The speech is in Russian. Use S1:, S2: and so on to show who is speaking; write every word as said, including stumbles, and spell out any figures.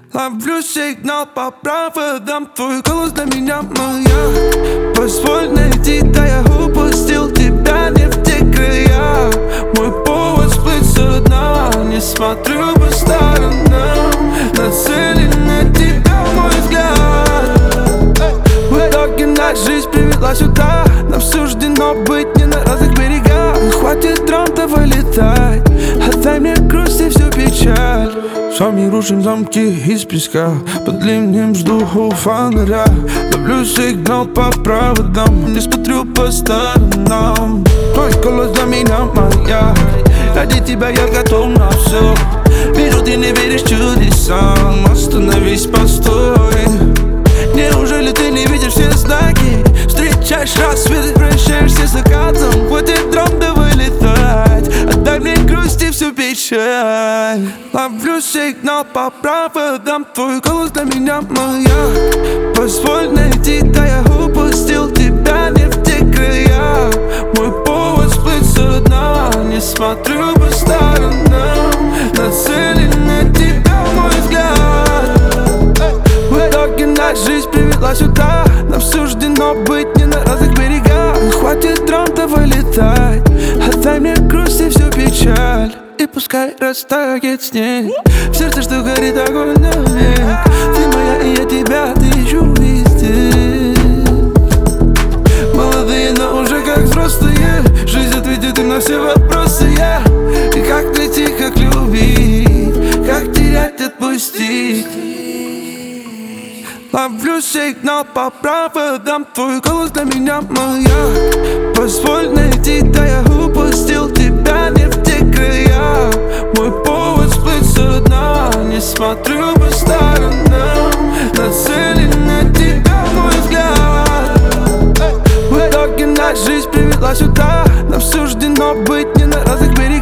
S1: Ловлю сигнал по проводам, твой голос для меня моя. Позволь найти, да я упустил тебя не в те края. Мой повод сплыть со дна, не смотрю по сторонам. Нацелен на тебя мой взгляд. В итоге наша жизнь привела сюда. Нам суждено быть не на разных берегах. Хватит драм, давай летать. Отдай мне грусть и всю печаль. Сами рушим замки из песка. Под ливнем жду у фонаря. Ловлю сигнал по проводам, не смотрю по сторонам. Твой голос для меня моя. Ради тебя я готов на все. Вижу, ты не веришь чудесам. Остановись, постой. Неужели ты не видишь все знаки? Встречаешь рассвет, прощаешься с закатом. Хватит драм, давай летать. Отдай мне грусть и всю печаль. Ловлю сигнал по проводам, твой голос для меня моя. Позволь найти, да я упустил тебя не в те края. Мой повод сплыть со дна, не смотрю по сторонам. Нацелен на тебя мой взгляд. В итоге наша жизнь привела сюда. Нам суждено быть не на разных берегах. Хватит драм, давай летать. Отдай мне грусть и всю печаль. И пускай растает снег. В сердце, что горит огонь навек. Ты моя, и я тебя тыщу везде. Молодые, но уже как взрослые. Жизнь ответит им на все вопросы, я. И как найти, как любить, как терять, отпустить. Ловлю сигнал по проводам, твой голос для меня моя. Позволь найти, да я упустил тебя не в те края. Мой повод сплыть со дна, не смотрю по сторонам. Нацелен на тебя мой взгляд. В итоге наша жизнь привела сюда. Нам суждено быть не на разных берегах.